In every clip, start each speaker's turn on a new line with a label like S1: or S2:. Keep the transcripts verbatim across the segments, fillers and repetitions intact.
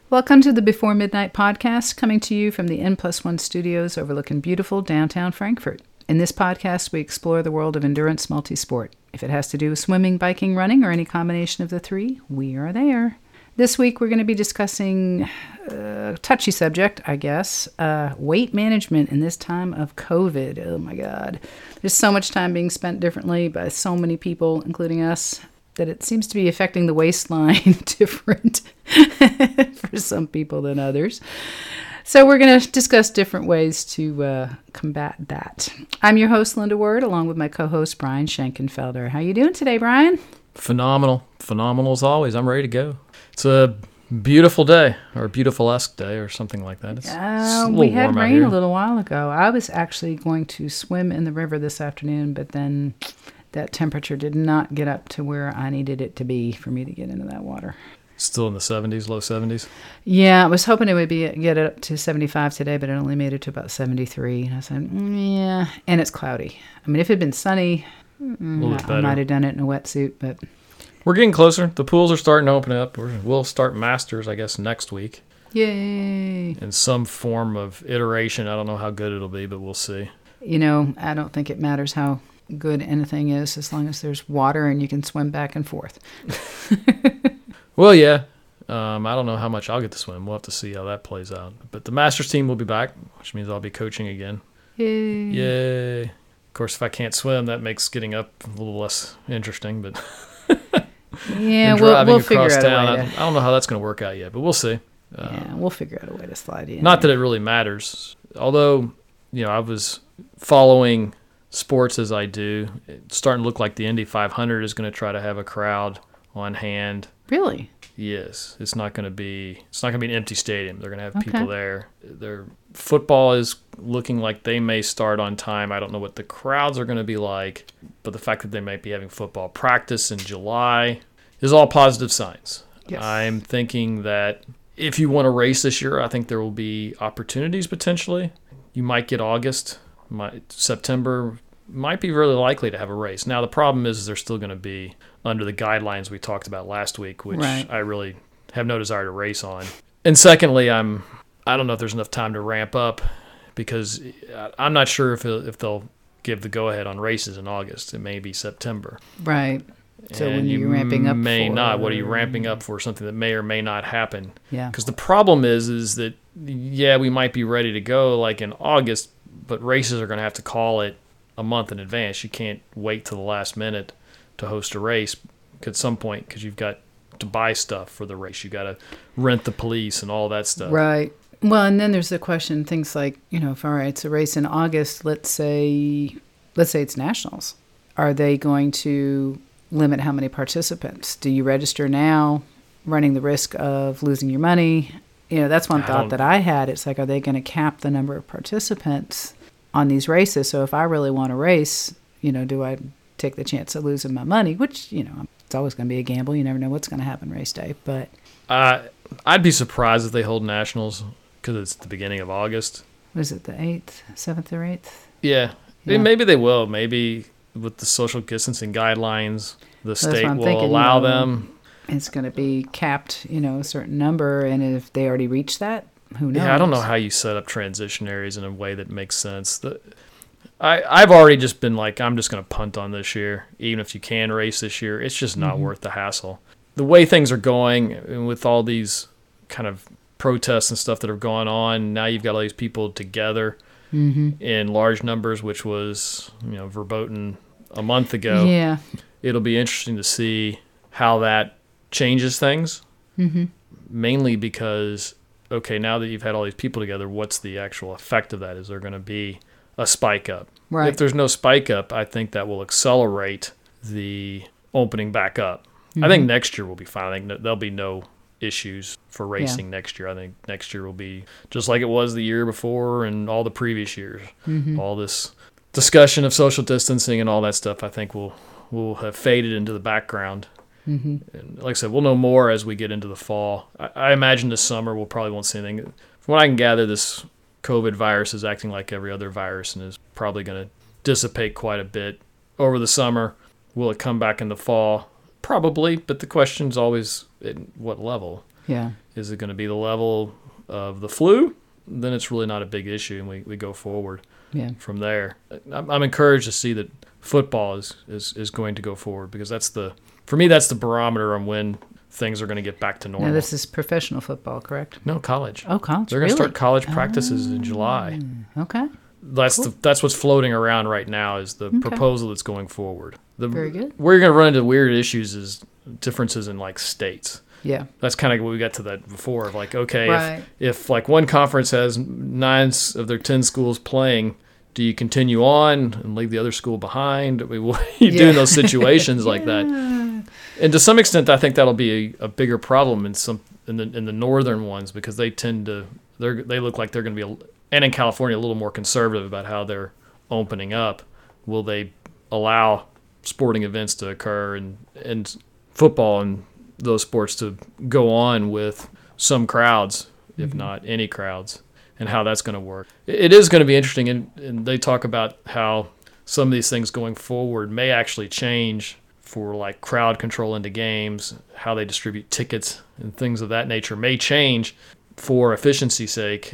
S1: Welcome to the Before Midnight podcast, coming to you from the N Plus One studios overlooking beautiful downtown Frankfurt. In this podcast, we explore the world of endurance multisport. If it has to do with swimming, biking, running, or any combination of the three, we are there. This week, we're going to be discussing a touchy subject, I guess, uh, weight management in this time of COVID. Oh my God. There's so much time being spent differently by so many people, including us, that it seems to be affecting the waistline different for some people than others. So we're going to discuss different ways to uh, combat that. I'm your host, Linda Word, along with my co-host, Brian Schenkenfelder. How you doing today, Brian?
S2: Phenomenal. Phenomenal as always. I'm ready to go. It's a beautiful day, or a beautiful-esque day, or something like that. It's,
S1: uh,
S2: it's a
S1: we had
S2: warm
S1: rain a little while ago. I was actually going to swim in the river this afternoon, but then that temperature did not get up to where I needed it to be for me to get into that water.
S2: Still in the seventies, low seventies?
S1: Yeah, I was hoping it would be get it up to seventy-five today, but it only made it to about seventy-three. And I said, mm, yeah, and it's cloudy. I mean, if it had been sunny, mm, I, I might have done it in a wetsuit, but...
S2: We're getting closer. The pools are starting to open up. We're, we'll start Masters, I guess, next week.
S1: Yay!
S2: In some form of iteration. I don't know how good it'll be, but we'll see.
S1: You know, I don't think it matters how good anything is as long as there's water and you can swim back and forth.
S2: Well, yeah. Um, I don't know how much I'll get to swim. We'll have to see how that plays out. But the Masters team will be back, which means I'll be coaching again.
S1: Yay.
S2: Yay. Of course, if I can't swim, that makes getting up a little less interesting. But
S1: yeah, we'll, we'll figure out
S2: town,
S1: a way to...
S2: I, I don't know how that's going to work out yet, but we'll see. Uh,
S1: yeah, we'll figure out a way to slide in.
S2: Not that it really matters. Although, you know, I was following sports as I do. It's starting to look like the Indy five hundred is going to try to have a crowd on hand.
S1: Really?
S2: Yes, it's not going to be. It's not going to be an empty stadium. They're going to have
S1: Okay.
S2: people there. Their football is looking like they may start on time. I don't know what the crowds are going to be like, but the fact that they might be having football practice in July is all positive signs.
S1: Yes.
S2: I'm thinking that if you want to race this year, I think there will be opportunities potentially. You might get August, might, September. Might be really likely to have a race. Now, the problem is they're still going to be under the guidelines we talked about last week, which
S1: right.
S2: I really have no desire to race on. And secondly, I'm I don't know if there's enough time to ramp up because I'm not sure if it, if they'll give the go-ahead on races in August. It may be September.
S1: Right. So
S2: and
S1: when
S2: you
S1: you're ramping up
S2: may
S1: for...
S2: not. What are you ramping up for? Something that may or may not happen.
S1: Yeah.
S2: Because the problem is, is that, yeah, we might be ready to go like in August, but races are going to have to call it a month in advance. You can't wait till the last minute to host a race at some point because you've got to buy stuff for the race. You got to rent the police and all that stuff.
S1: Right. Well, and then there's the question, things like, you know, if all right, it's a race in August, let's say, let's say it's nationals. Are they going to limit how many participants? Do you register now, running the risk of losing your money? You know, that's one
S2: I
S1: thought
S2: don't-
S1: that I had. It's like, are they going to cap the number of participants on these races? So if I really want to race, you know, do I take the chance of losing my money? Which, you know, it's always going to be a gamble. You never know what's going to happen race day. But
S2: Uh, I'd be surprised if they hold nationals because it's the beginning of August.
S1: what is it, the eighth, seventh or eighth?
S2: Yeah.
S1: Yeah.
S2: Maybe they will. Maybe with the social distancing guidelines, the
S1: what
S2: state
S1: I'm
S2: will
S1: thinking,
S2: allow
S1: you know.
S2: them.
S1: It's going to be capped, you know, a certain number. And if they already reach that, who knows?
S2: Yeah, I don't know how you set up transition areas in a way that makes sense. The, I, I've already just been like, I'm just going to punt on this year. Even if you can race this year, it's just not
S1: Mhm.
S2: worth the hassle. The way things are going, and with all these kind of protests and stuff that have gone on, now you've got all these people together
S1: Mm-hmm.
S2: in large numbers, which was, you know, verboten a month ago.
S1: Yeah.
S2: It'll be interesting to see how that changes things,
S1: Mm-hmm.
S2: mainly because, okay, now that you've had all these people together, what's the actual effect of that? Is there going to be a spike up?
S1: Right.
S2: If there's no spike up, I think that will accelerate the opening back up.
S1: Mm-hmm.
S2: I think next year will be fine. I think no- there'll be no issues for racing next year. I think next year will be just like it was the year before and all the previous years.
S1: Mm-hmm.
S2: All this discussion of social distancing and all that stuff, I think will will have faded into the background.
S1: Mm-hmm.
S2: And like I said, we'll know more as we get into the fall. I, I imagine this summer we'll probably won't see anything. From what I can gather, this COVID virus is acting like every other virus and is probably going to dissipate quite a bit over the summer. Will it come back in the fall? Probably, but the question's always at what level.
S1: Yeah.
S2: Is it going to be the level of the flu? Then it's really not a big issue, and we, we go forward
S1: Yeah.
S2: from there. I'm, I'm encouraged to see that football is, is, is going to go forward, because that's the for me that's the barometer on when things are going to get back to normal.
S1: Now, this is professional football, correct?
S2: No, college.
S1: Oh, college.
S2: They're going to
S1: really?
S2: start college practices oh, in July.
S1: Okay.
S2: That's
S1: cool.
S2: the that's what's floating around right now is the
S1: okay.
S2: proposal that's going forward. The,
S1: Very good.
S2: Where you're going to run into weird issues is differences in like states.
S1: Yeah.
S2: That's kind of what we got to that before of like, okay,
S1: right.
S2: if, if like one conference has nine of their ten schools playing, do you continue on and leave the other school behind? I mean, what do you yeah. do in those situations yeah. like that? And to some extent, I think that'll be a, a bigger problem in some in the in the northern ones, because they tend to they they look like they're going to be, a, and in California, a little more conservative about how they're opening up. Will they allow sporting events to occur and and football and those sports to go on with some crowds, if mm-hmm. not any crowds, and how that's going to work? It is going to be interesting, and, and they talk about how some of these things going forward may actually change for like crowd control into games, how they distribute tickets and things of that nature may change for efficiency's sake.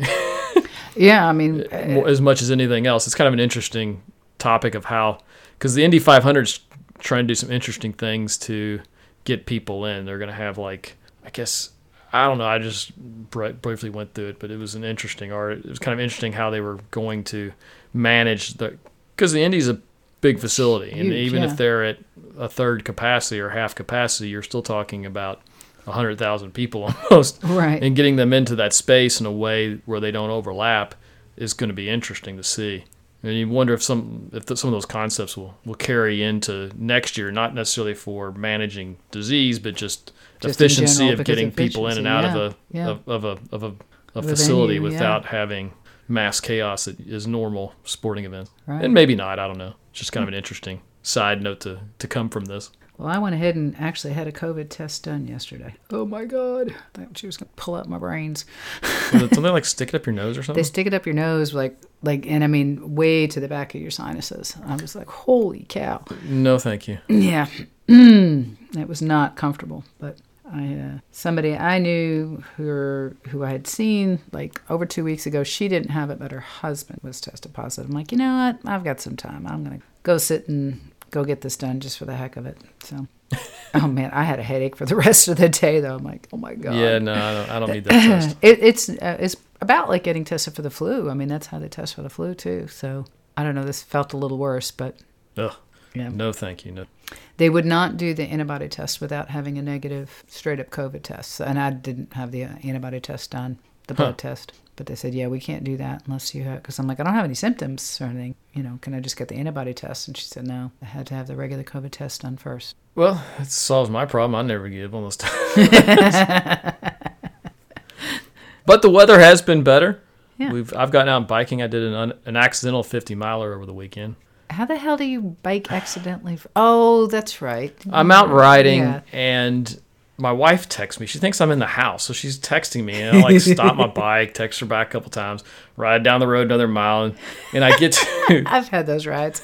S1: Yeah, I mean,
S2: as much as anything else. It's kind of an interesting topic of how, because the Indy five hundred is trying to do some interesting things to get people in. They're going to have like, I guess, I don't know, I just briefly went through it, but it was an interesting art. It was kind of interesting how they were going to manage the, because the Indy's a big facility, and Huge, even
S1: yeah.
S2: if they're at a third capacity or half capacity, you're still talking about one hundred thousand people almost.
S1: Right.
S2: And getting them into that space in a way where they don't overlap is going to be interesting to see. And you wonder if some if the, some of those concepts will, will carry into next year, not necessarily for managing disease, but just, just efficiency general, of getting people in and out
S1: yeah,
S2: of a
S1: yeah.
S2: of, of a of a, a
S1: of
S2: facility
S1: venue,
S2: without
S1: yeah.
S2: having mass chaos that is normal sporting events.
S1: Right.
S2: And maybe not, I don't know. It's just kind of an interesting side note to, to come from this.
S1: Well, I went ahead and actually had a COVID test done yesterday. Oh, my God. I thought she was going to pull out my brains.
S2: Don't they, like, stick it up your nose or something?
S1: They stick it up your nose, like, like, and I mean, way to the back of your sinuses. I was like, holy cow.
S2: No, thank you.
S1: Yeah. It was not comfortable, but I, uh, somebody I knew who, who I had seen, like, over two weeks ago, she didn't have it, but her husband was tested positive. I'm like, you know what? I've got some time. I'm going to go sit and go get this done just for the heck of it. So, oh man, I had a headache for the rest of the day though. I'm like, oh my God.
S2: Yeah, no, I don't, I don't need that test.
S1: it, it's uh, it's about like getting tested for the flu. I mean, that's how they test for the flu too. So I don't know. This felt a little worse, but
S2: Ugh.
S1: yeah,
S2: no, thank you. No.
S1: They would not do the antibody test without having a negative straight up COVID test, and I didn't have the antibody test done, the blood huh. test. But they said, yeah, we can't do that unless you have, because I'm like, I don't have any symptoms or anything. You know, can I just get the antibody test? And she said, no, I had to have the regular COVID test done first.
S2: Well, it solves my problem. I never give one of those tests. But the weather has been better.
S1: Yeah.
S2: We've I've gotten out biking. I did an un, an accidental fifty miler over the weekend.
S1: How the hell do you bike accidentally? For, oh, that's right.
S2: I'm out riding,
S1: yeah.
S2: and my wife texts me. She thinks I'm in the house, so she's texting me. And I like stop my bike, text her back a couple times, ride down the road another mile, and, and I get to.
S1: I've had those rides.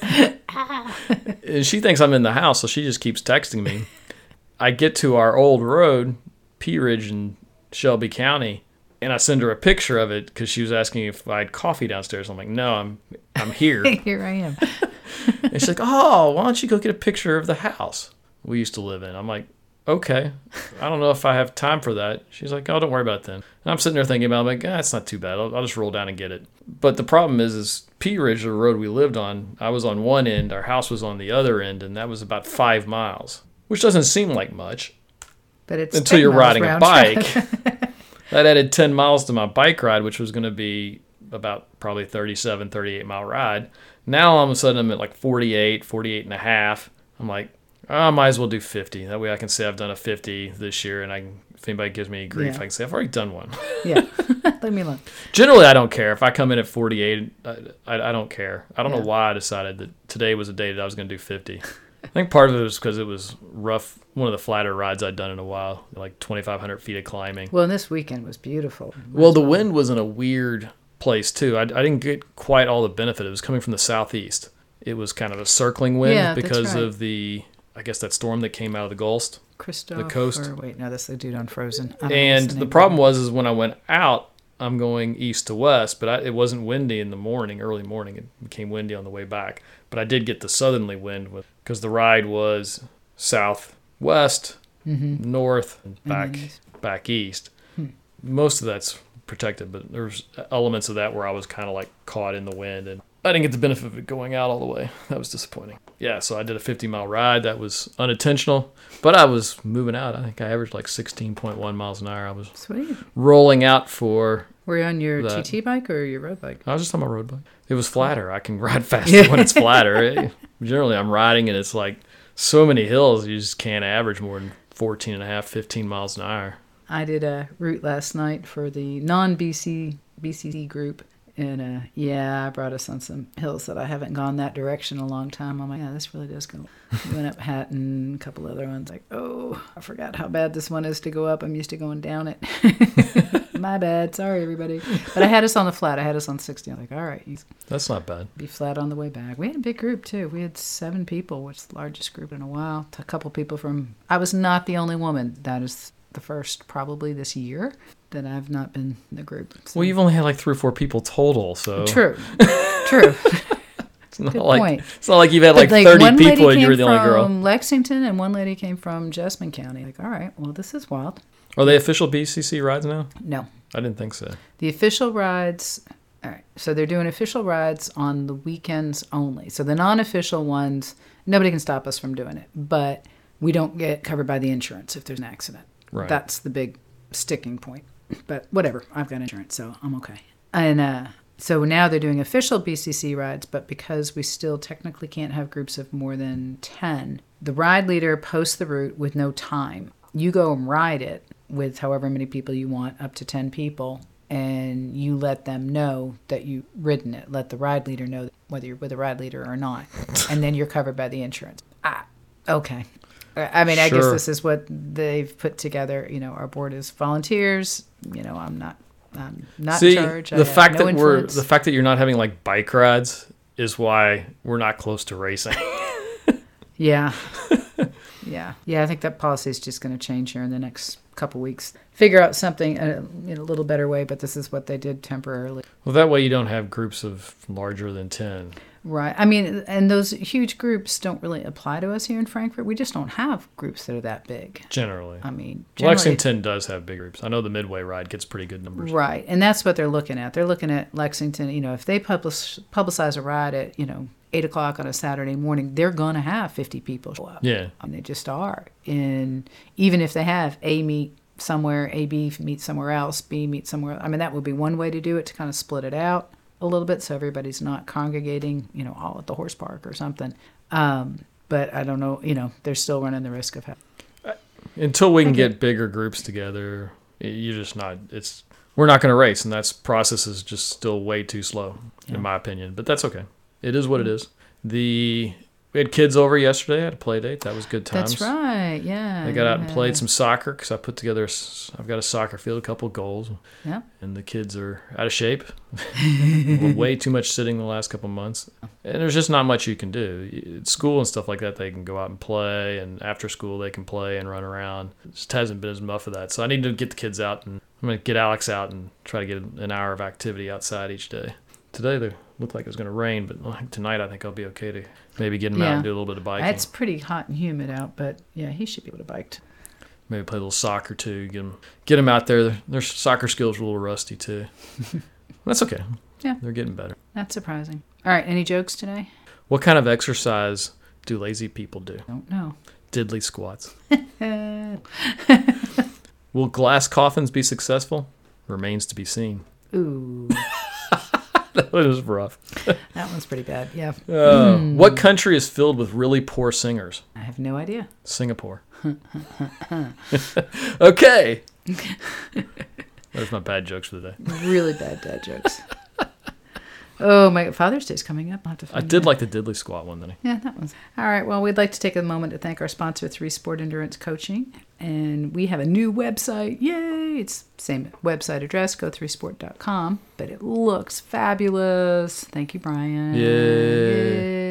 S2: And she thinks I'm in the house, so she just keeps texting me. I get to our old road, Pea Ridge in Shelby County, and I send her a picture of it because she was asking if I had coffee downstairs. I'm like, no, I'm I'm here.
S1: Here I am.
S2: And she's like, oh, why don't you go get a picture of the house we used to live in? I'm like, okay, I don't know if I have time for that. She's like, oh, don't worry about it then. And I'm sitting there thinking about it. I'm like, ah, it's not too bad. I'll, I'll just roll down and get it. But the problem is, is Pea Ridge, the road we lived on, I was on one end, our house was on the other end, and that was about five miles, which doesn't seem like much.
S1: But it's
S2: until you're riding a bike.
S1: Trip.
S2: That added ten miles to my bike ride, which was going to be about probably thirty-seven, thirty-eight mile ride. Now all of a sudden I'm at like forty-eight, forty-eight and a half. I'm like, oh, I might as well do fifty. That way I can say I've done a fifty this year, and I can, if anybody gives me grief,
S1: yeah.
S2: I can say I've already done one.
S1: Yeah, leave me alone.
S2: Generally, I don't care. If I come in at forty-eight, I, I, I don't care. I don't
S1: yeah.
S2: know why I decided that today was a day that I was going to do fifty. I think part of it was because it was rough. One of the flatter rides I'd done in a while, like twenty-five hundred feet of climbing.
S1: Well, and this weekend was beautiful.
S2: Well, the wind was in a weird place, too. I, I didn't get quite all the benefit. It was coming from the southeast. It was kind of a circling wind
S1: yeah,
S2: because
S1: that's right.
S2: of the, I guess, that storm that came out of the Gulf.
S1: Christoph.
S2: The Coast.
S1: Or, wait, no, that's the dude on Frozen. I don't know
S2: And
S1: what's
S2: the
S1: name
S2: problem
S1: of it.
S2: was is when I went out, I'm going east to west, but I, it wasn't windy in the morning, early morning. It became windy on the way back. But I did get the southerly wind with because the ride was southwest,
S1: Mm-hmm.
S2: north, and back
S1: And then east.
S2: back east.
S1: Hmm.
S2: Most of that's protected, but there's elements of that where I was kind of like caught in the wind, and I didn't get the benefit of it going out all the way. That was disappointing. Yeah, so I did a fifty mile ride. That was unintentional, but I was moving out. I think I averaged like sixteen point one miles an hour. I was
S1: Sweet.
S2: rolling out for.
S1: Were you on your
S2: That.
S1: T T bike or your road bike?
S2: I was just on my road bike. It was flatter. I can ride faster when it's flatter. It- generally, I'm riding and it's like so many hills, you just can't average more than fourteen and a half, fifteen miles an hour.
S1: I did a route last night for the non-B C B C C group. And uh, yeah, I brought us on some hills that I haven't gone that direction in a long time. I'm like, yeah, this really does go. We went up Hatton, a couple other ones. Like, oh, I forgot how bad this one is to go up. I'm used to going down it. My bad. Sorry, everybody. But I had us on the flat. I had us on sixty. I'm like, all right, you
S2: That's not bad.
S1: be flat on the way back. We had a big group, too. We had seven people, which is the largest group in a while. A couple people from... I was not the only woman. That is the first probably this year that I've not been in the group. So.
S2: Well, you've only had like three or four people total, so
S1: True. True.
S2: it's not
S1: Good
S2: like
S1: point.
S2: it's not like you've had like,
S1: But,
S2: thirty
S1: one lady
S2: people and you
S1: came
S2: were the only girl.
S1: from Lexington and one lady came from Jessamine County. Like, all right, well, this is wild.
S2: Are they official B C C rides now?
S1: No.
S2: I didn't think so.
S1: The official rides, all right, so they're doing official rides on the weekends only. So the non-official ones, nobody can stop us from doing it, but we don't get covered by the insurance if there's an accident.
S2: Right.
S1: That's the big sticking point. But whatever, I've got insurance, so I'm okay. And uh, so now they're doing official B C C rides, but because we still technically can't have groups of more than ten, the ride leader posts the route with no time. You go and ride it with however many people you want, up to ten people, and you let them know that you've ridden it. Let the ride leader know whether you're with a ride leader or not, and then you're covered by the insurance. Ah, okay. I mean, I guess
S2: Sure.
S1: this is what they've put together. You know, our board is volunteers. You know, I'm not, I'm not
S2: See,
S1: in charge. I
S2: the
S1: have
S2: fact
S1: no
S2: that we're
S1: influence.
S2: the fact that you're not having like bike rides is why we're not close to racing.
S1: Yeah. yeah. Yeah, I think that policy is just going to change here in the next couple weeks. Figure out something uh, in a little better way, but this is what they did temporarily.
S2: Well, that way you don't have groups of larger than ten.
S1: Right. I mean, and those huge groups don't really apply to us here in Frankfurt. We just don't have groups that are that big.
S2: Generally.
S1: I mean, generally,
S2: Lexington does have big groups. I know the Midway ride gets pretty good numbers.
S1: Right. And that's what they're looking at. They're looking at Lexington. You know, if they publish, publicize a ride at, you know, eight o'clock on a Saturday morning, they're going to have fifty people show up.
S2: Yeah.
S1: And they just are. And even if they have A meet somewhere, A, B meet somewhere else, B meet somewhere, I mean, that would be one way to do it, to kind of split it out a little bit so everybody's not congregating, you know, all at the horse park or something. Um, but I don't know, you know, they're still running the risk of having.
S2: Until we can
S1: Okay.
S2: get bigger groups together, you're just not, it's, we're not going to race. And that's process is just still way too slow,
S1: Yeah.
S2: in my opinion. But that's okay. It is what it is. The, we had kids over yesterday at a play date. That was good times.
S1: That's right, yeah.
S2: They got out and
S1: yeah.
S2: played some soccer because I put together, a s- I've got a soccer field, a couple of goals.
S1: Yeah.
S2: And the kids are out of shape. Way too much sitting the last couple of months. And there's just not much you can do. At school and stuff like that, they can go out and play. And after school, they can play and run around. It just hasn't been as much of that. So I need to get the kids out. And I'm going to get Alex out and try to get an hour of activity outside each day. Today, they looked like it was going to rain. But like, tonight, I think I'll be okay to maybe get him out
S1: Yeah.
S2: and do a little bit of biking.
S1: It's pretty hot and humid out, but yeah, he should be able to bike. T-
S2: Maybe play a little soccer too. Get them, get them out there. Their, their soccer skills are a little rusty too. That's okay.
S1: Yeah.
S2: They're getting better.
S1: That's surprising. All right, any jokes today?
S2: What kind of exercise do lazy people do?
S1: Don't know.
S2: Diddly squats.
S1: Uh,
S2: Will glass coffins be successful? Remains to be seen.
S1: ooh,
S2: That was rough.
S1: that one's pretty bad. Yeah.
S2: Uh, What country is filled with really poor singers?
S1: I have no idea.
S2: Singapore. Okay. There's my bad jokes for the day.
S1: Really bad dad jokes. Oh, my Father's Day's coming up. I'll have to
S2: I
S1: find
S2: did
S1: that.
S2: like the diddly squat one, didn't I?
S1: Yeah, that one's. All right. Well, we'd like to take a moment to thank our sponsor, Three Sport Endurance Coaching. And we have a new website. Yay! It's same website address, go three sport dot com. But it looks fabulous. Thank you, Brian.
S2: Yay.
S1: Yay.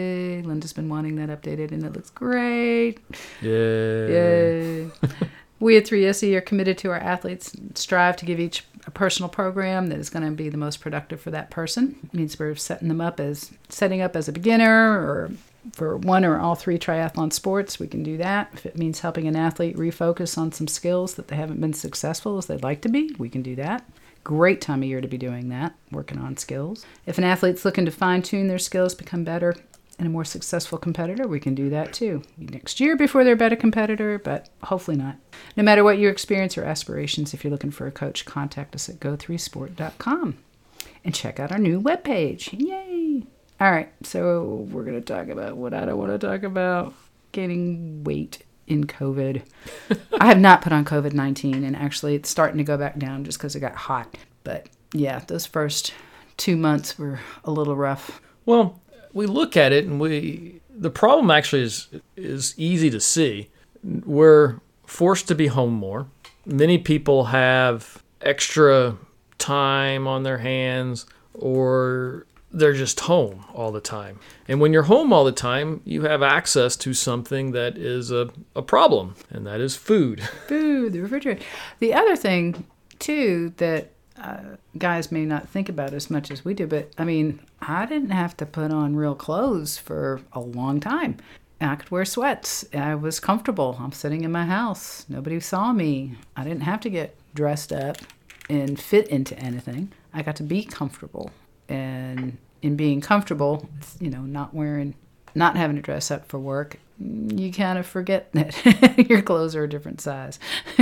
S1: Linda's been wanting that updated, and it looks great.
S2: Yay.
S1: Yay. We at three S E are committed to our athletes, strive to give each a personal program that is going to be the most productive for that person. It means we're setting them up as setting up as a beginner or for one or all three triathlon sports. We can do that. If it means helping an athlete refocus on some skills that they haven't been successful as they'd like to be, we can do that. Great time of year to be doing that, working on skills. If an athlete's looking to fine-tune their skills, become better, and a more successful competitor, we can do that too. Next year before they're a better competitor, but hopefully not. No matter what your experience or aspirations, if you're looking for a coach, contact us at go three sport dot com and check out our new webpage. Yay! All right, so we're going to talk about what I don't want to talk about, gaining weight in COVID. I have not put on COVID nineteen, and actually it's starting to go back down just because it got hot. But yeah, those first two months were a little rough.
S2: Well, we look at it and we the problem actually is is easy to see. We're forced to be home more. Many people have extra time on their hands, or they're just home all the time. And when you're home all the time, you have access to something that is a, a problem, and that is food.
S1: Food, the refrigerator. The other thing, too, that uh, guys may not think about as much as we do, but, I mean, I didn't have to put on real clothes for a long time. I could wear sweats. I was comfortable. I'm sitting in my house. Nobody saw me. I didn't have to get dressed up and fit into anything. I got to be comfortable. And in being comfortable, you know, not wearing, not having to dress up for work, you kind of forget that your clothes are a different size.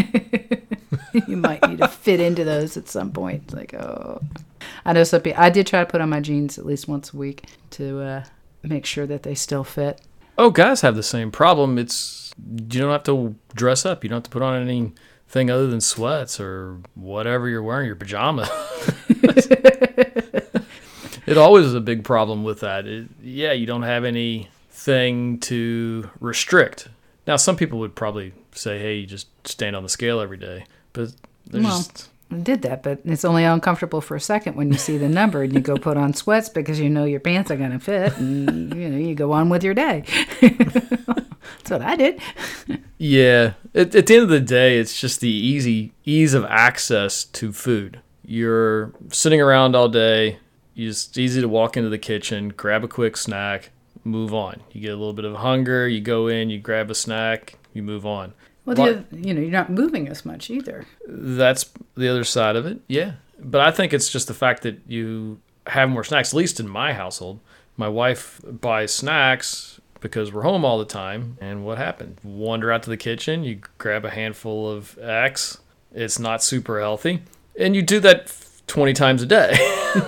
S1: You might need to fit into those at some point. It's like, oh. I know some people, I did try to put on my jeans at least once a week to uh, make sure that they still fit.
S2: Oh, guys have the same problem. It's, you don't have to dress up. You don't have to put on anything other than sweats or whatever you're wearing, your pajama. It always is a big problem with that. It, yeah, you don't have anything to restrict. Now, some people would probably say, hey, you just stand on the scale every day. But there's
S1: well,
S2: just...
S1: I did that, but it's only uncomfortable for a second when you see the number and you go put on sweats because you know your pants are going to fit, and you know you go on with your day. That's what I did.
S2: Yeah. At, at the end of the day, it's just the easy ease of access to food. You're sitting around all day. It's easy to walk into the kitchen, grab a quick snack, move on. You get a little bit of hunger, you go in, you grab a snack, you move on.
S1: Well, the other, you know, you're not moving as much either.
S2: That's the other side of it, yeah. But I think it's just the fact that you have more snacks, at least in my household. My wife buys snacks because we're home all the time. And what happened? Wander out to the kitchen, you grab a handful of X. It's not super healthy. And you do that twenty times a day.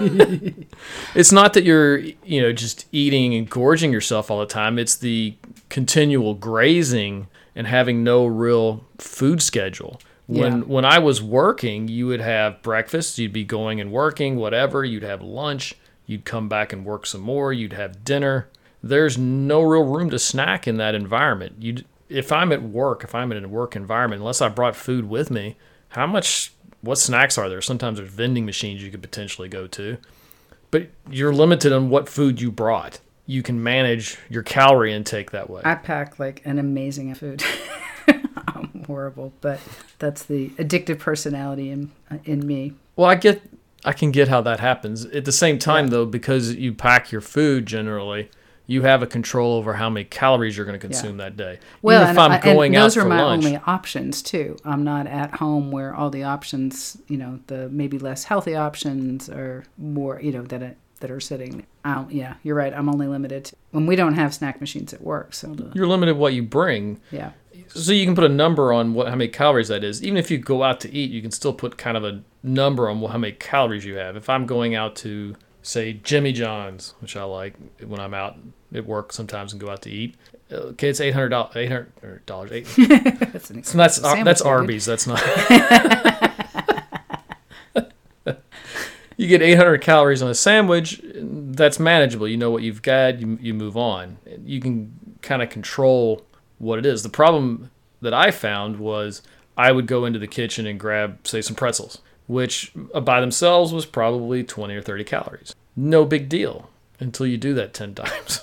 S2: It's not that you're, you know, just eating and gorging yourself all the time. It's the continual grazing and having no real food schedule. When
S1: Yeah.
S2: when I was working, you would have breakfast, you'd be going and working, whatever, you'd have lunch, you'd come back and work some more, you'd have dinner. There's no real room to snack in that environment. You if I'm at work, if I'm in a work environment, unless I brought food with me, how much what snacks are there? Sometimes there's vending machines you could potentially go to. But you're limited on what food you brought. You can manage your calorie intake that way.
S1: I pack like an amazing food. I'm horrible, but that's the addictive personality in in me.
S2: Well, I get, I can get how that happens. At the same time,
S1: Yeah.
S2: though, because you pack your food generally, you have a control over how many calories you're going to consume that day.
S1: Well,
S2: Even if
S1: and,
S2: I'm
S1: and
S2: going out
S1: those
S2: for
S1: are my
S2: lunch,
S1: only options too. I'm not at home where all the options, you know, the maybe less healthy options are more, you know, that it, that are sitting. I don't, yeah, you're right. I'm only limited to, when we don't have snack machines at work. So the,
S2: you're limited what you bring.
S1: yeah.
S2: So you can put a number on what how many calories that is. Even if you go out to eat, you can still put kind of a number on what, how many calories you have. If I'm going out to, say, Jimmy John's, which I like when I'm out at work sometimes and go out to eat, okay, it's eight hundred dollars. eight hundred dollars. Eight,
S1: That's an
S2: so that's
S1: sandwich,
S2: that's
S1: dude.
S2: Arby's. That's not. You get eight hundred calories on a sandwich. That's manageable. You know what you've got. You you move on. You can kind of control what it is. The problem that I found was I would go into the kitchen and grab, say, some pretzels, which by themselves was probably twenty or thirty calories. No big deal until you do that ten times.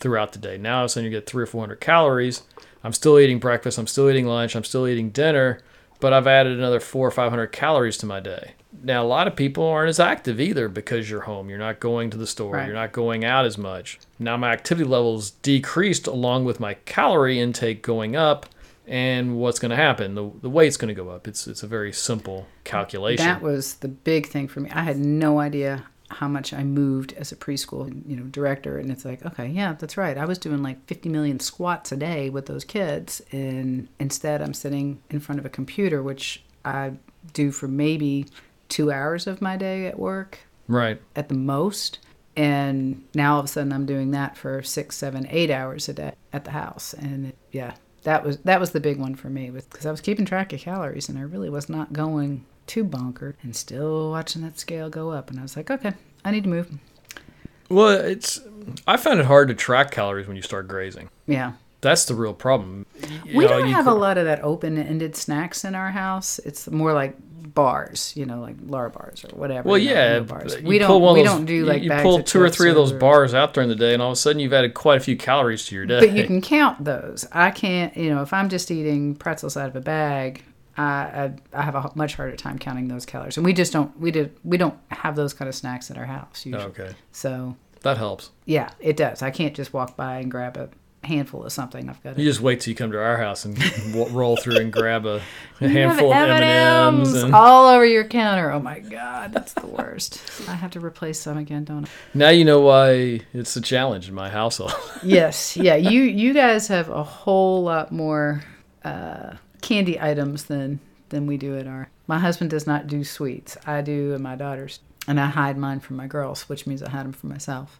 S2: throughout the day. Now all of a sudden you get three or four hundred calories. I'm still eating breakfast. I'm still eating lunch. I'm still eating dinner, but I've added another four or five hundred calories to my day. Now, a lot of people aren't as active either because you're home. You're not going to the store.
S1: Right.
S2: You're not going out as much. Now, my activity levels decreased along with my calorie intake going up. And what's going to happen? The the weight's going to go up. It's it's a very simple calculation.
S1: That was the big thing for me. I had no idea how much I moved as a preschool, you know, director. And it's like, okay, yeah, that's right. I was doing like fifty million squats a day with those kids. And instead I'm sitting in front of a computer, which I do for maybe two hours of my day at work.
S2: Right.
S1: At the most. And now all of a sudden I'm doing that for six, seven, eight hours a day at the house. And it, yeah, that was that was the big one for me, because I was keeping track of calories and I really was not going too bonkers and still watching that scale go up. And I was like, okay, I need to move.
S2: Well, it's I found it hard to track calories when you start grazing.
S1: Yeah.
S2: That's the real problem. You
S1: We
S2: know,
S1: don't
S2: you
S1: have
S2: could-
S1: a lot of that open-ended snacks in our house. It's more like bars, you know, like Lara bars or whatever.
S2: Well,
S1: you know,
S2: yeah,
S1: no bars.
S2: you
S1: We
S2: pull
S1: don't.
S2: one of
S1: We
S2: those-
S1: don't do
S2: you-
S1: like
S2: you
S1: bags
S2: pull
S1: of
S2: two or
S1: chips
S2: three of those
S1: or-
S2: bars out during the day, and all of a sudden you've added quite a few calories to your day.
S1: But you can count those. I can't. You know, if I'm just eating pretzels out of a bag, I I, I have a much harder time counting those calories. And we just don't. We did. We don't have those kind of snacks at our house usually.
S2: Okay,
S1: So
S2: that helps.
S1: yeah, it does. I can't just walk by and grab a handful of something. I've got to.
S2: You just wait till you come to our house and w- roll through and grab a, a
S1: You
S2: handful
S1: have
S2: of M and M's. And
S1: all over your counter. Oh my God, that's the worst. I have to replace some again, don't I?
S2: now you know why it's a challenge in my household.
S1: Yes, yeah. You you guys have a whole lot more uh, candy items than than we do at our. My husband does not do sweets. I do, and my daughters, and I hide mine from my girls, which means I hide them from myself.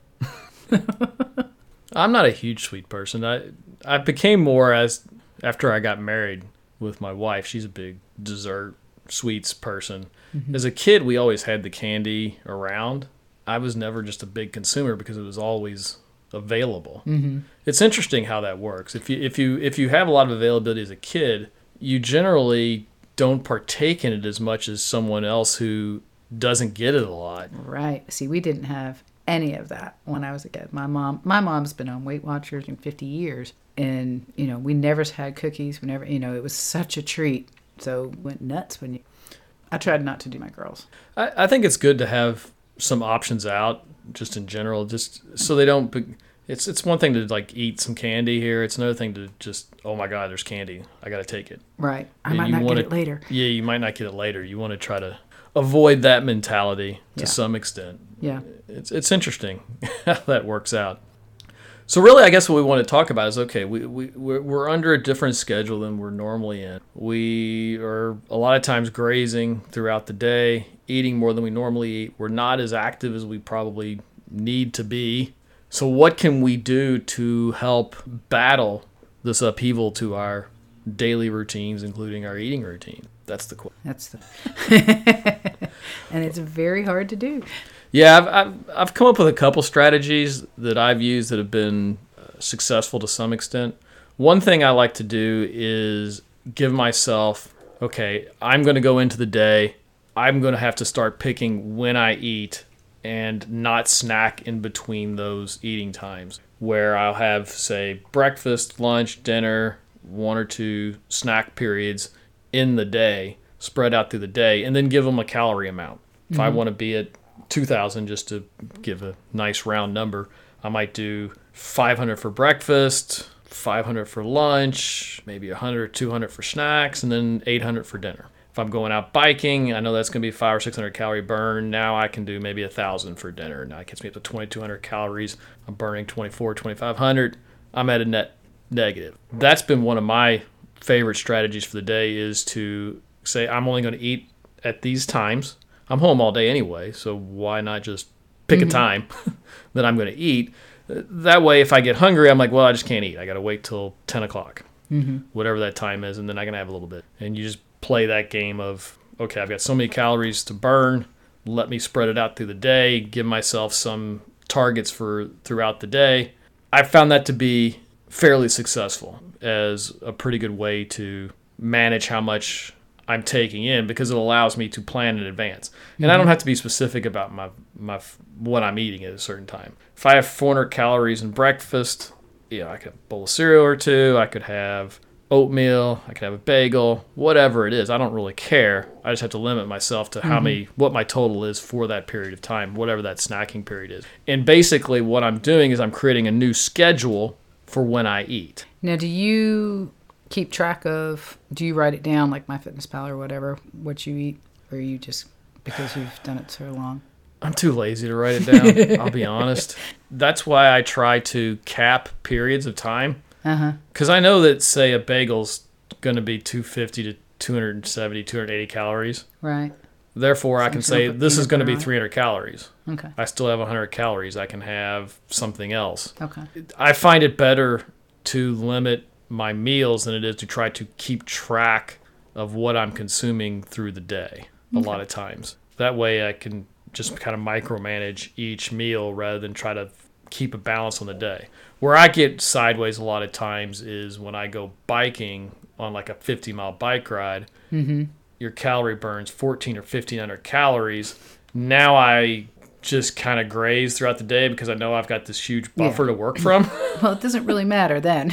S2: I'm not a huge sweet person. I I became more as after I got married with my wife. She's a big dessert sweets person.
S1: Mm-hmm.
S2: As a kid, we always had the candy around. I was never just a big consumer because it was always available.
S1: Mm-hmm.
S2: It's interesting how that works. If you if you if you have a lot of availability as a kid, you generally don't partake in it as much as someone else who doesn't get it a lot.
S1: Right. See, we didn't have any of that when I was a kid. My mom, my mom's been on Weight Watchers in fifty years, and you know, we never had cookies. We never, you know, it was such a treat. So went nuts when you. I tried not to do my girls.
S2: I, I think it's good to have some options out, just in general, just so they don't. Be, it's it's one thing to like eat some candy here. It's another thing to just, oh my God, there's candy. I got to take it.
S1: Right. I
S2: And
S1: might
S2: you
S1: not get
S2: wanna-
S1: it later.
S2: Yeah, you might not get it later. You want to try to avoid that mentality to
S1: Yeah.
S2: some extent.
S1: Yeah.
S2: It's it's interesting how that works out. So really, I guess what we want to talk about is, okay, we, we, we're, we're under a different schedule than we're normally in. We are a lot of times grazing throughout the day, eating more than we normally eat. We're not as active as we probably need to be. So what can we do to help battle this upheaval to our daily routines, including our eating routine? That's the question.
S1: That's the. And it's very hard to do.
S2: Yeah, I've, I've I've come up with a couple strategies that I've used that have been uh, successful to some extent. One thing I like to do is give myself, okay, I'm going to go into the day. I'm going to have to start picking when I eat and not snack in between those eating times, where I'll have, say, breakfast, lunch, dinner, one or two snack periods in the day, spread out through the day, and then give them a calorie amount. If I want to be at two thousand, just to give a nice round number, I might do five hundred for breakfast, five hundred for lunch, maybe one hundred or two hundred for snacks, and then eight hundred for dinner. If I'm going out biking, I know that's going to be five or six hundred calorie burn. Now I can do maybe one thousand for dinner. Now it gets me up to twenty-two hundred calories. I'm burning twenty-four, twenty-five hundred. I'm at a net negative. That's been one of my favorite strategies for the day, is to say I'm only going to eat at these times. I'm home all day anyway, so why not just pick
S1: Mm-hmm.
S2: a time that I'm going to eat? That way, if I get hungry, I'm like, well, I just can't eat. I got to wait till ten o'clock,
S1: Mm-hmm.
S2: whatever that time is, and then I can have a little bit. And you just play that game of, okay, I've got so many calories to burn. Let me spread it out through the day, give myself some targets for throughout the day. I found that to be fairly successful as a pretty good way to manage how much I'm taking in because it allows me to plan in advance. And
S1: Mm-hmm.
S2: I don't have to be specific about my, my what I'm eating at a certain time. If I have four hundred calories in breakfast, you know, I could have a bowl of cereal or two. I could have oatmeal. I could have a bagel, whatever it is. I don't really care. I just have to limit myself to how mm-hmm. many, what my total is for that period of time, whatever that snacking period is. And basically what I'm doing is I'm creating a new schedule for when I eat.
S1: Now, do you keep track of, do you write it down like MyFitnessPal or whatever, what you eat, or you just, because you've done it so long?
S2: I'm too lazy to write it down, I'll be honest. That's why I try to cap periods of time.
S1: Uh-huh.
S2: Because I know that, say, a bagel's going to be two fifty to two seventy, two eighty calories.
S1: Right.
S2: Therefore,
S1: so
S2: I can say this is going to be three hundred calories.
S1: Okay.
S2: I still have one hundred calories. I can have something else.
S1: Okay.
S2: I find it better to limit my meals than it is to try to keep track of what I'm consuming through the day a okay. lot of times. That way I can just kind of micromanage each meal rather than try to keep a balance on the day. Where I get sideways a lot of times is when I go biking on like a fifty mile bike ride.
S1: Mm-hmm.
S2: Your calorie burns fourteen or fifteen hundred calories. Now I just kind of graze throughout the day because I know I've got this huge buffer yeah. to work from.
S1: Well, it doesn't really matter then.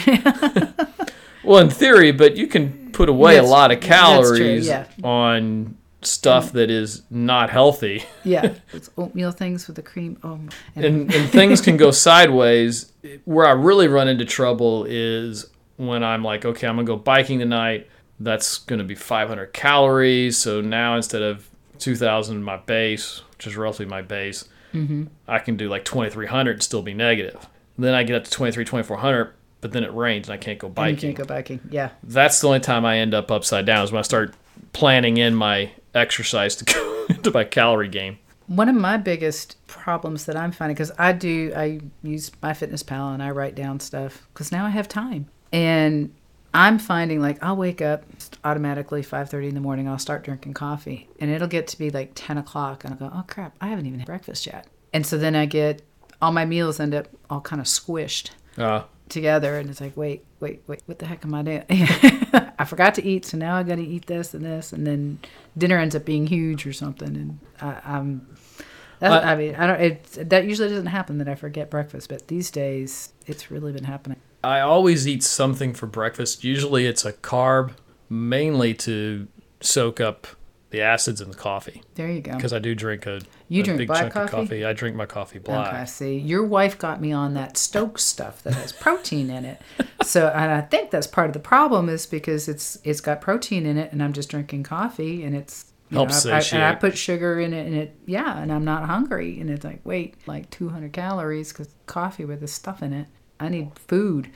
S2: Well, in theory, but you can put away that's, a lot of calories
S1: yeah.
S2: on stuff that is not healthy.
S1: Yeah, it's oatmeal things with the cream. Oh,
S2: and, and, and things can go sideways. Where I really run into trouble is when I'm like, okay, I'm going to go biking tonight. That's going to be five hundred calories. So now instead of two thousand my base, which is roughly my base,
S1: mm-hmm.
S2: I can do like twenty-three hundred and still be negative. And then I get up to twenty-three, twenty-four hundred, but then it rains and I can't go biking.
S1: And you can't go biking, yeah.
S2: That's the only time I end up upside down is when I start planning in my exercise to go into my calorie game.
S1: One of my biggest problems that I'm finding, because I do, I use MyFitnessPal and I write down stuff because now I have time. And I'm finding like I'll wake up automatically five thirty in the morning. I'll start drinking coffee and it'll get to be like ten o'clock and I'll go, oh crap, I haven't even had breakfast yet. And so then I get, all my meals end up all kind of squished
S2: uh.
S1: together. And it's like, wait, wait, wait, what the heck am I doing? I forgot to eat. So now I got to eat this and this. And then dinner ends up being huge or something. And I, I'm, that's, uh, I mean, I don't, it, that usually doesn't happen that I forget breakfast, but these days it's really been happening.
S2: I always eat something for breakfast. Usually it's a carb, mainly to soak up the acids in the coffee.
S1: There you go.
S2: Because I do drink a,
S1: you
S2: a
S1: drink
S2: big
S1: black
S2: chunk
S1: coffee?
S2: of coffee. I drink my coffee black.
S1: Okay, see. Your wife got me on that Stokes stuff that has protein in it. So, and I think that's part of the problem is because it's it's got protein in it and I'm just drinking coffee and it's
S2: helps
S1: know, I,
S2: satiate.
S1: I, and I put sugar in it and it, yeah, and I'm not hungry. And it's like, wait, like two hundred calories because coffee with this stuff in it. I need food.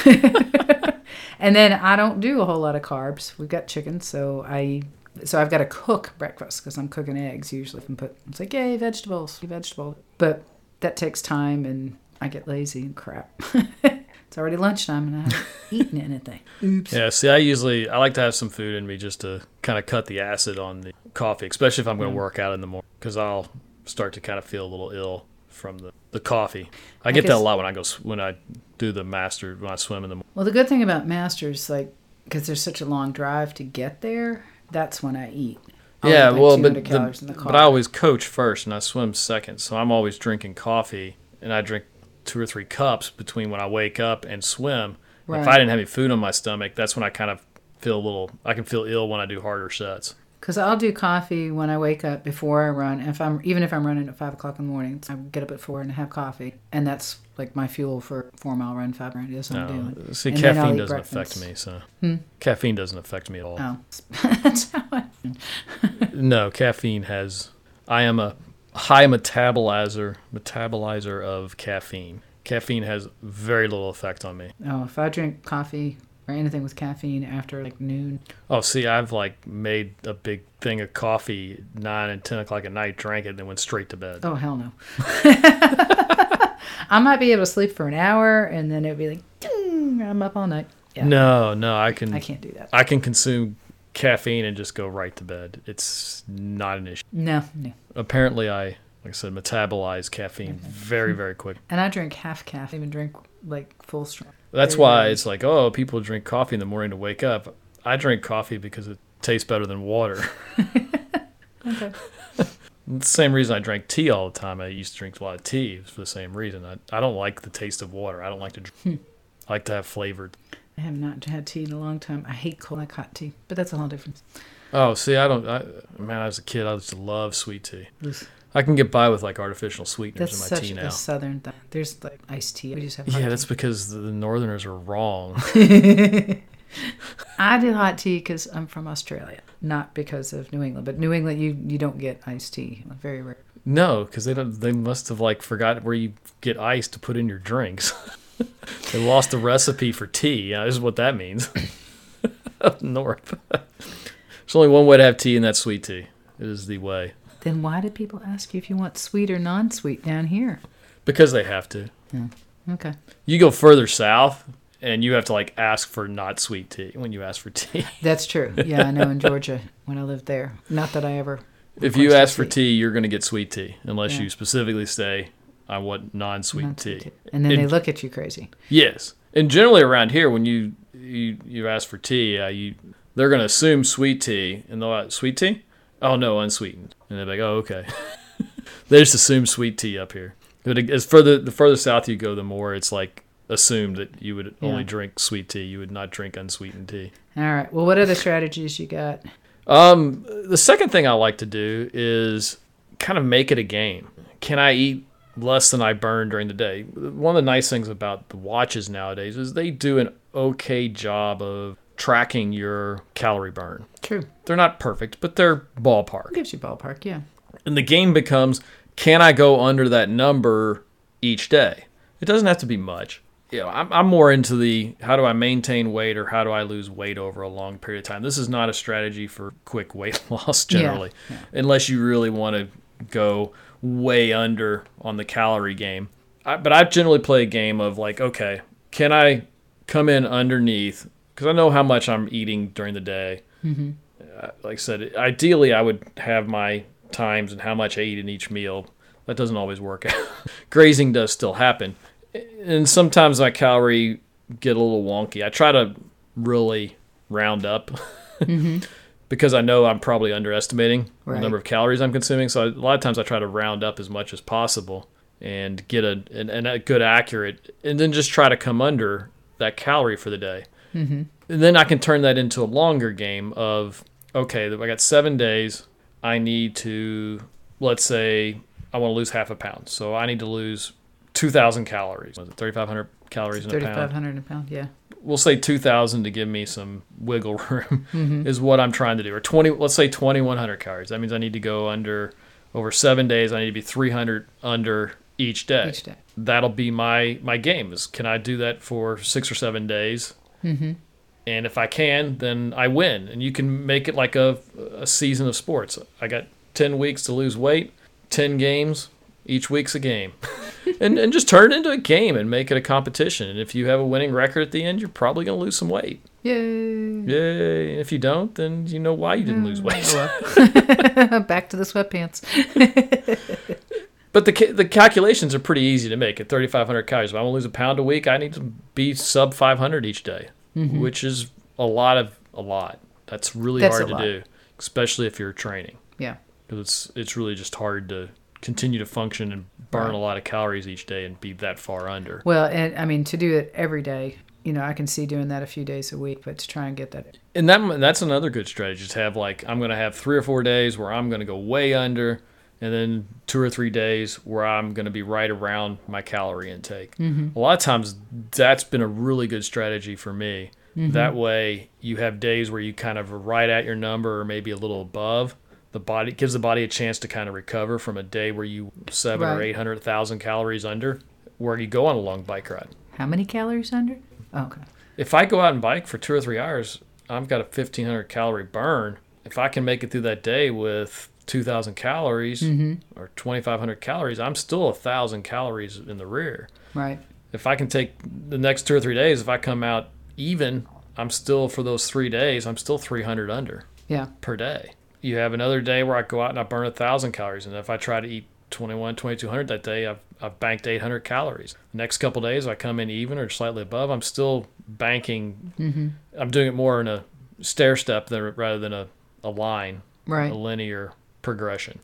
S1: And then I don't do a whole lot of carbs. We've got chicken, so I so I've got to cook breakfast because I'm cooking eggs usually. And put it's like, yay, vegetables, vegetables. But that takes time, and I get lazy and crap. It's already lunchtime, and I haven't eaten anything. Oops.
S2: Yeah, see, I usually I like to have some food in me just to kind of cut the acid on the coffee, especially if I'm going to work out in the morning, because I'll start to kind of feel a little ill from the, the coffee. I, I get guess, that a lot when I go when I do the master when I swim in the morning.
S1: Well, the good thing about Masters, like, because there's such a long drive to get there, that's when I eat. I'll
S2: yeah,
S1: like
S2: well, but the, but I always coach first and I swim second, so I'm always drinking coffee, and I drink two or three cups between when I wake up and swim. Right. If I didn't have any food on my stomach, that's when I kind of feel a little. I can feel ill when I do harder sets.
S1: Because I'll do coffee when I wake up before I run. If I'm even if I'm running at five o'clock in the morning, I get up at four and have coffee, and that's like my fuel for a four mile run, five run. Is what I'm doing.
S2: See,
S1: and
S2: caffeine doesn't
S1: breakfast.
S2: affect me, so
S1: hmm?
S2: caffeine doesn't affect me at all.
S1: Oh, that's how I.
S2: No, caffeine has. I am a high metabolizer metabolizer of caffeine. Caffeine has very little effect on me.
S1: Oh, if I drink coffee or anything with caffeine after like noon.
S2: Oh, see, I've like made a big thing of coffee at nine and ten o'clock at night, drank it, and then went straight to bed.
S1: Oh, hell no. I might be able to sleep for an hour, and then it'd be like, ding, I'm up all night. Yeah.
S2: No, no, I can.
S1: I can't do that.
S2: I can consume caffeine and just go right to bed. It's not an issue.
S1: No, no.
S2: Apparently, I, like I said, metabolize caffeine okay. very, very quick.
S1: And I drink half caffeine, even drink like full strength.
S2: That's why it's like, oh, people drink coffee in the morning to wake up. I drink coffee because it tastes better than water.
S1: Okay.
S2: The same reason I drank tea all the time. I used to drink a lot of tea. It was for the same reason. I, I don't like the taste of water. I don't like to drink. I like to have flavored.
S1: I have not had tea in a long time. I hate cold, like hot tea, but that's a whole different.
S2: Oh, see, I don't. I, man, as a kid, I used to love sweet tea.
S1: Ugh.
S2: I can get by with like artificial sweeteners
S1: That's
S2: in my
S1: such
S2: tea
S1: a
S2: now.
S1: southern thing. There's like iced tea. We just have hot
S2: Yeah, that's
S1: tea.
S2: because the Northerners are wrong.
S1: I do hot tea because I'm from Australia, not because of New England. But New England, you, you don't get iced tea. Very rare.
S2: No, because they don't. They must have like forgot where you get ice to put in your drinks. They lost the recipe for tea. Yeah, this is what that means. Up north, there's only one way to have tea, and that's sweet tea. It is the way.
S1: Then why do people ask you if you want sweet or non-sweet down here?
S2: Because they have to.
S1: Yeah. Okay.
S2: You go further south, and you have to like ask for not sweet tea when you ask for tea.
S1: That's true. Yeah, I know in Georgia when I lived there. Not that I ever.
S2: If you
S1: requested
S2: ask for tea, you're going to get sweet tea, unless
S1: Yeah.
S2: you specifically say, "I want non-sweet
S1: non-sweet
S2: tea."
S1: And then they
S2: And-
S1: look at you crazy.
S2: Yes, and generally around here, when you you, you ask for tea, uh, you they're going to assume sweet tea, and they'll ask, sweet tea? Oh no, unsweetened, and they're like, "Oh okay." They just assume sweet tea up here. But as further the further south you go, the more it's like assumed that you would
S1: Yeah.
S2: only drink sweet tea. You would not drink unsweetened tea.
S1: All right. Well, what other strategies you got?
S2: Um, the second thing I like to do is kind of make it a game. Can I eat less than I burn during the day? One of the nice things about the watches nowadays is they do an okay job of tracking your calorie burn.
S1: True.
S2: They're not perfect, but they're ballpark.
S1: Gives you ballpark, yeah.
S2: And the game becomes, can I go under that number each day? It doesn't have to be much. You know, I'm, I'm more into the how do I maintain weight or how do I lose weight over a long period of time. This is not a strategy for quick weight loss generally,
S1: Yeah,
S2: unless you really want to go way under on the calorie game. I, but I generally play a game of like, okay, can I come in underneath? Because I know how much I'm eating during the day.
S1: Mm-hmm.
S2: Uh, like I said, ideally I would have my times and how much I eat in each meal. That doesn't always work out. Grazing does still happen. And sometimes my calorie get a little wonky. I try to really round up
S1: Mm-hmm.
S2: because I know I'm probably underestimating
S1: Right.
S2: the number of calories I'm consuming. So I, a lot of times I try to round up as much as possible and get a, an, an, a good accurate, and then just try to come under that calorie for the day.
S1: Mm-hmm.
S2: And then I can turn that into a longer game of, okay, I got seven days. I need to, let's say, I want to lose half a pound. So I need to lose two thousand calories. Was it thirty-five hundred calories in a
S1: thirty-five
S2: pound?
S1: hundred a pound, yeah.
S2: We'll say two thousand to give me some wiggle room
S1: Mm-hmm.
S2: is what I'm trying to do. Or twenty, let's say twenty-one hundred calories. That means I need to go under, over seven days, I need to be three hundred under each day.
S1: Each day.
S2: That'll be my, my game is, can I do that for six or seven days?
S1: Mm-hmm.
S2: And if I can, then I win. And you can make it like a, a season of sports. I got ten weeks to lose weight, ten games. Each week's a game. and and just turn it into a game and make it a competition. And if you have a winning record at the end, you're probably going to lose some weight.
S1: Yay.
S2: Yay. And if you don't, then you know why you didn't lose weight.
S1: Back to the sweatpants.
S2: But the ca- the calculations are pretty easy to make at thirty-five hundred calories. If I want to lose a pound a week, I need to be sub five hundred each day,
S1: Mm-hmm.
S2: which is a lot of a lot. That's really
S1: That's
S2: hard
S1: a
S2: to
S1: lot.
S2: do, especially if you're training.
S1: Yeah.
S2: Because it's it's really just hard to continue to function and burn
S1: Right.
S2: a lot of calories each day and be that far under.
S1: Well, and I mean, to do it every day, you know, I can see doing that a few days a week, but to try and get that.
S2: And that that's another good strategy to have. Like, I'm going to have three or four days where I'm going to go way under, and then two or three days where I'm going to be right around my calorie intake.
S1: Mm-hmm.
S2: A lot of times that's been a really good strategy for me.
S1: Mm-hmm.
S2: That way you have days where you kind of are right at your number or maybe a little above. The body gives the body a chance to kind of recover from a day where you seven or
S1: Right.
S2: eight hundred thousand calories under, where you go on a long bike ride.
S1: How many calories under? Oh, okay.
S2: If I go out and bike for two or three hours, I've got a fifteen hundred calorie burn. If I can make it through that day with two thousand calories
S1: Mm-hmm.
S2: or twenty-five hundred calories, I'm still one thousand calories in the rear.
S1: Right.
S2: If I can take the next two or three days, if I come out even, I'm still, for those three days, I'm still three hundred under
S1: Yeah.
S2: per day. You have another day where I go out and I burn one thousand calories. And if I try to eat twenty-one, twenty-two hundred that day, I've, I've banked eight hundred calories. The next couple of days, I come in even or slightly above, I'm still banking.
S1: Mm-hmm.
S2: I'm doing it more in a stair step than, rather than a a line,
S1: right.
S2: a linear progression.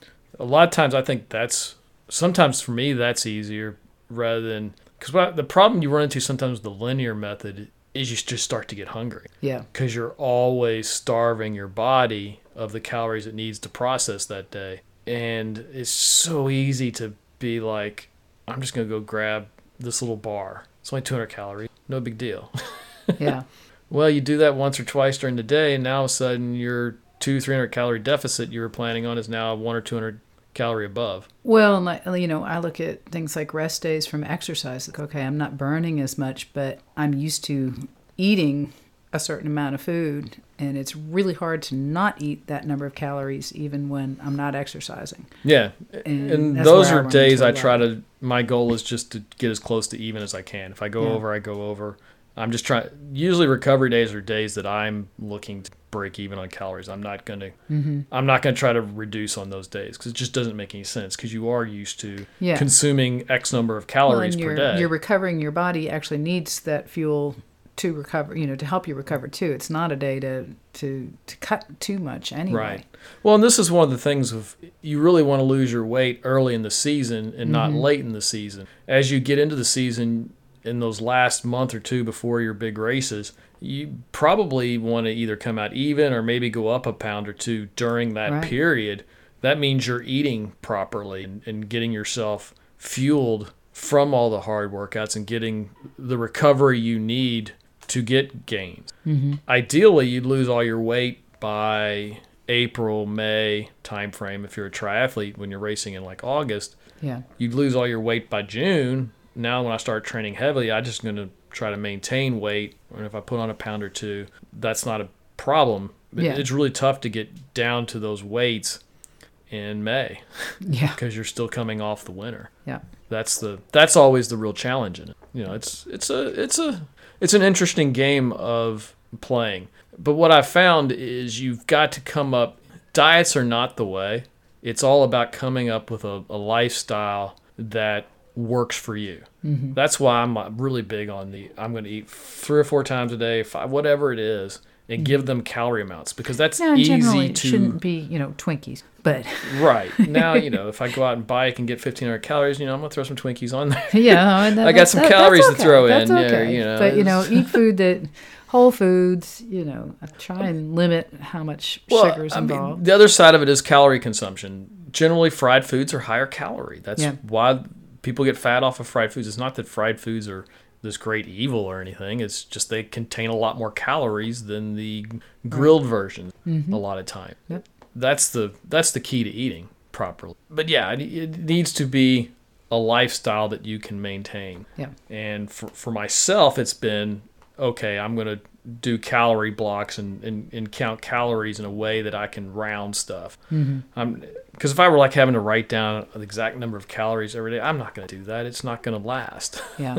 S2: A lot of times I think that's, sometimes for me that's easier rather than, because the problem you run into sometimes with the linear method is you just start to get hungry.
S1: Yeah.
S2: Because you're always starving your body of the calories it needs to process that day. And it's so easy to be like, I'm just going to go grab this little bar. It's only two hundred calories. No big deal.
S1: Yeah.
S2: Well, you do that once or twice during the day, and now all of a sudden your two, three hundred calorie deficit you were planning on is now one or two hundred calorie above.
S1: Well, like, you know, I look at things like rest days from exercise. Like, okay, I'm not burning as much, but I'm used to eating a certain amount of food, and it's really hard to not eat that number of calories even when I'm not exercising.
S2: Yeah,
S1: and,
S2: and those are days I try to, my goal is just to get as close to even as I can. If I go yeah. over, I go over. I'm just trying, usually recovery days are days that I'm looking to break even on calories. I'm not going to, mm-hmm. I'm not going to try to reduce on those days because it just doesn't make any sense because you are used to yeah. consuming X number of calories
S1: well,
S2: per day.
S1: You're recovering, your body actually needs that fuel to recover, you know, to help you recover too. It's not a day to, to, to cut too much anyway.
S2: Right. Well, and this is one of the things of you really want to lose your weight early in the season and mm-hmm. not late in the season. As you get into the season, in those last month or two before your big races, you probably want to either come out even or maybe go up a pound or two during that
S1: right.
S2: period. That means you're eating properly and, and getting yourself fueled from all the hard workouts and getting the recovery you need to get gains. Mm-hmm. Ideally, you'd lose all your weight by April, May timeframe if you're a triathlete when you're racing in like August.
S1: Yeah.
S2: You'd lose all your weight by June. Now when I start training heavily, I'm just going to try to maintain weight. And if I put on a pound or two, that's not a problem.
S1: Yeah.
S2: It's really tough to get down to those weights in May.
S1: Yeah.
S2: Because you're still coming off the winter.
S1: Yeah.
S2: That's the that's always the real challenge in it. You know, it's it's a it's a it's an interesting game of playing. But what I found is you've got to come up, diets are not the way. It's all about coming up with a, a lifestyle that works for you. Mm-hmm. That's why I'm really big on the, I'm going to eat three or four times a day, five, whatever it is, and mm-hmm. give them calorie amounts because that's
S1: now,
S2: easy
S1: generally
S2: to.
S1: It shouldn't be, you know, Twinkies, but.
S2: Right. Now, you know, if I go out and bike and get fifteen hundred calories, you know, I'm going to throw some Twinkies on there.
S1: Yeah. That,
S2: I got some
S1: that,
S2: calories
S1: okay.
S2: to throw
S1: that's
S2: in
S1: okay.
S2: there, you know.
S1: But, you know, eat food that, whole foods, you know, try and limit how much
S2: well,
S1: sugar is
S2: I
S1: involved.
S2: Mean, the other side of it is calorie consumption. Generally, fried foods are higher calorie. That's
S1: yeah.
S2: why people get fat off of fried foods. It's not that fried foods are this great evil or anything. It's just they contain a lot more calories than the grilled right. version mm-hmm. a lot of time.
S1: Yep.
S2: That's the that's the key to eating properly. But yeah, it, it needs to be a lifestyle that you can maintain.
S1: Yeah. And
S2: for, for myself, it's been, okay, I'm going to do calorie blocks and, and, and count calories in a way that I can round stuff. Mm-hmm. I'm because if I were like having to write down the exact number of calories every day, I'm not going to do that. It's not going to last.
S1: Yeah.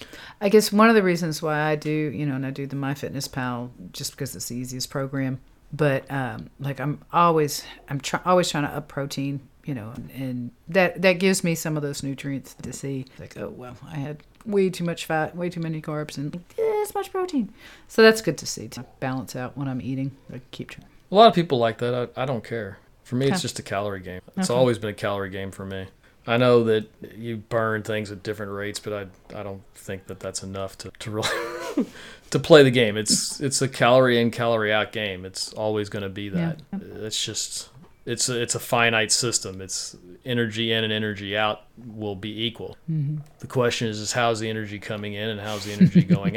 S1: I guess one of the reasons why I do, you know, and I do the MyFitnessPal just because it's the easiest program. But um, like I'm always, I'm try, always trying to up protein, you know, and, and that that gives me some of those nutrients to see. Like, oh well, I had way too much fat, way too many carbs, and like, this much protein. So that's good to see to balance out when I'm eating. I keep trying.
S2: A lot of people like that. I, I don't care. For me, okay. It's just a calorie game. It's
S1: okay.
S2: always been a calorie game for me. I know that you burn things at different rates, but I I don't think that that's enough to, to really to play the game. It's it's a calorie in, calorie out game. It's always going to be that. Yeah. It's just it's a, it's a finite system. It's energy in and energy out will be equal. Mm-hmm. The question is, is how's the energy coming in and how's the energy going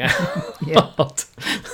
S2: out?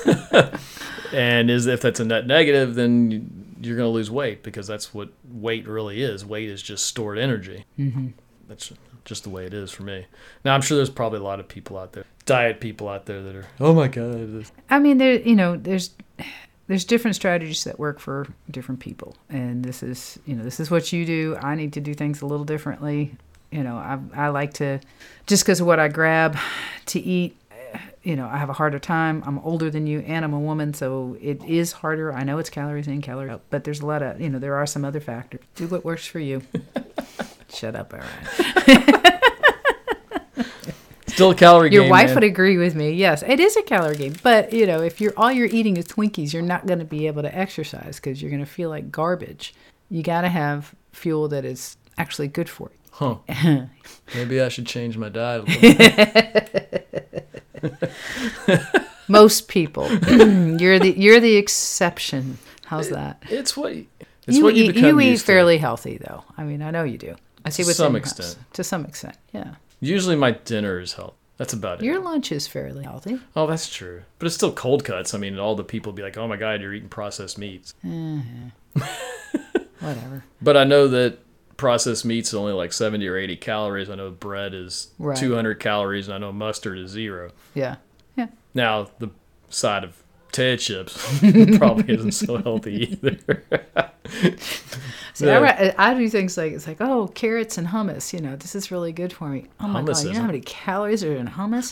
S2: And is if that's a net negative, then you're going to lose weight because that's what weight really is. Weight is just stored energy. Mm-hmm. That's just the way it is for me. Now, I'm sure there's probably a lot of people out there, diet people out there that are, oh my God.
S1: I mean, there, you know, there's there's different strategies that work for different people. And this is, you know, this is what you do. I need to do things a little differently. You know, I I like to, just because of what I grab to eat, you know, I have a harder time. I'm older than you and I'm a woman, so it is harder. I know it's calories in, calories out, but there's a lot of, you know, there are some other factors. Do what works for you. Shut up, all right.
S2: Still a calorie
S1: Your
S2: game.
S1: wife
S2: man.
S1: would agree with me. Yes, it is a calorie game. But, you know, if you're all you're eating is Twinkies, you're not going to be able to exercise because you're going to feel like garbage. You got to have fuel that is actually good for you.
S2: Huh. Maybe I should change my diet a little bit.
S1: Most people. you're the you're the exception. How's that?
S2: It's what it's
S1: you
S2: what you
S1: eat,
S2: become
S1: you eat
S2: used
S1: fairly healthy, though. I mean, I know you do. I see
S2: To
S1: what's
S2: some
S1: in your house.
S2: extent.
S1: To some extent, yeah.
S2: Usually my dinner is healthy. That's about it.
S1: Your lunch is fairly healthy.
S2: Oh, that's true. But it's still cold cuts. I mean, all the people be like, oh my God, you're eating processed meats.
S1: Uh-huh. Whatever.
S2: But I know that processed meats is only like seventy or eighty calories. I know bread is
S1: Right.
S2: two hundred calories, and I know mustard is zero.
S1: Yeah. Yeah.
S2: Now, the side of potato chips probably isn't so healthy either.
S1: See,
S2: Yeah.
S1: I, I do things like, it's like, oh, carrots and hummus. You know, this is really good for me. Oh, my
S2: Hummus
S1: God. You know how
S2: isn't.
S1: many calories are in hummus?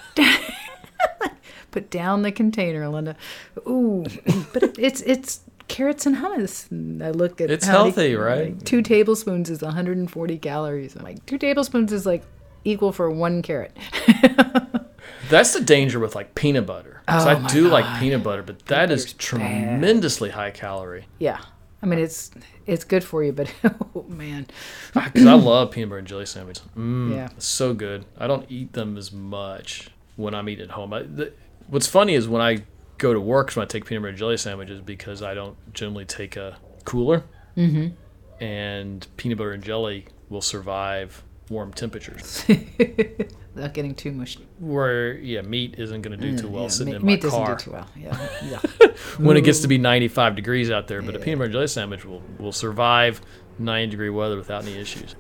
S1: Put down the container, Linda. Ooh. But it, it's it's carrots and hummus. And I look at
S2: It's
S1: how many-
S2: healthy, right?
S1: like, two tablespoons is one hundred forty calories. I'm like, two tablespoons is like equal for one carrot.
S2: That's the danger with like peanut butter. 'Cause
S1: Oh,
S2: I
S1: my
S2: do like
S1: God.
S2: peanut butter, but that is
S1: butter's bad.
S2: tremendously high calorie.
S1: Yeah. I mean, it's it's good for you, but oh, man.
S2: Because I love peanut butter and jelly sandwiches. Mm,
S1: Yeah.
S2: it's so good. I don't eat them as much when I'm eating at home. I, the, what's funny is when I go to work, when I take peanut butter and jelly sandwiches, because I don't generally take a cooler,
S1: Mm-hmm.
S2: and peanut butter and jelly will survive warm temperatures.
S1: Without getting too mushy.
S2: Where yeah, meat isn't going to do too well
S1: Yeah,
S2: sitting
S1: meat,
S2: in my
S1: meat
S2: car
S1: doesn't do too well. Yeah. Yeah.
S2: when it gets to be ninety-five degrees out there. But a
S1: Yeah.
S2: peanut butter and jelly sandwich will will survive ninety degree weather without any issues.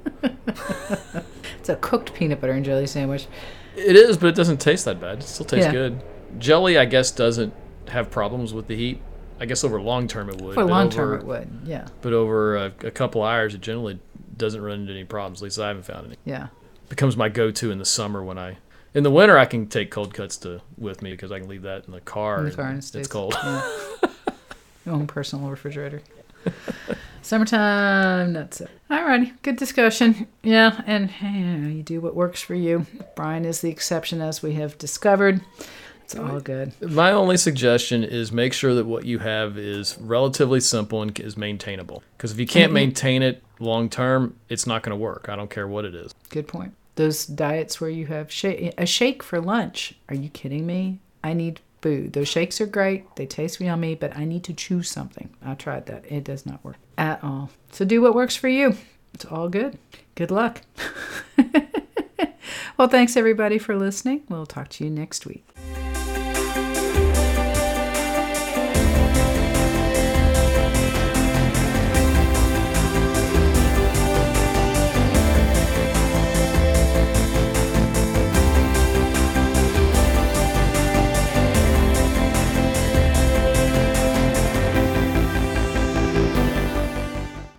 S1: It's a cooked peanut butter and jelly sandwich.
S2: It is, but it doesn't taste that bad. It still tastes
S1: Yeah.
S2: good. Jelly, I guess, doesn't have problems with the heat. I guess over long term it would.
S1: For
S2: but
S1: long term,
S2: over-
S1: it would. Yeah.
S2: But over a, a couple hours, it generally doesn't run into any problems. At least I haven't found any.
S1: Yeah.
S2: Becomes my go-to in the summer when I. In the winter, I can take cold cuts to with me because I can leave that in the car.
S1: In the
S2: and
S1: car and it
S2: it's
S1: stays-
S2: cold.
S1: Yeah. Your own personal refrigerator. Summertime, that's it. Alrighty, good discussion. Yeah, and hey, you do what works for you. Brian is the exception, as we have discovered. It's all good.
S2: My only suggestion is make sure that what you have is relatively simple and is maintainable. Because if you can't
S1: Mhm.
S2: maintain it long term, it's not going to work. I don't care what it is.
S1: Good point. Those diets where you have shake, a shake for lunch. Are you kidding me? I need food. Those shakes are great. They taste yummy, but I need to choose something. I tried that. It does not work at all. So do what works for you. It's all good. Good luck. Well, thanks everybody for listening. We'll talk to you next week.